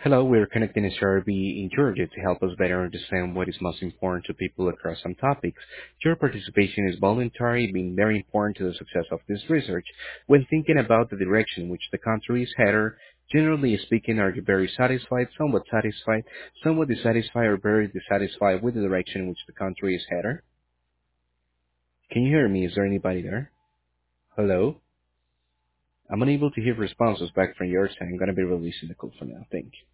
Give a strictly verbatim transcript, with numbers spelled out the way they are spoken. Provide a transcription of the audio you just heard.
Hello, we're connecting S R B in Georgia to help us better understand what is most important to people across some topics. Your participation is voluntary, being very important to the success of this research. When thinking about the direction in which the country is headed, generally speaking, are you very satisfied, somewhat satisfied, somewhat dissatisfied, or very dissatisfied with the direction in which the country is headed? Can you hear me? Is there anybody there? Hello? I'm unable to hear responses back from your side. I'm going to be releasing the call for now. Thank you.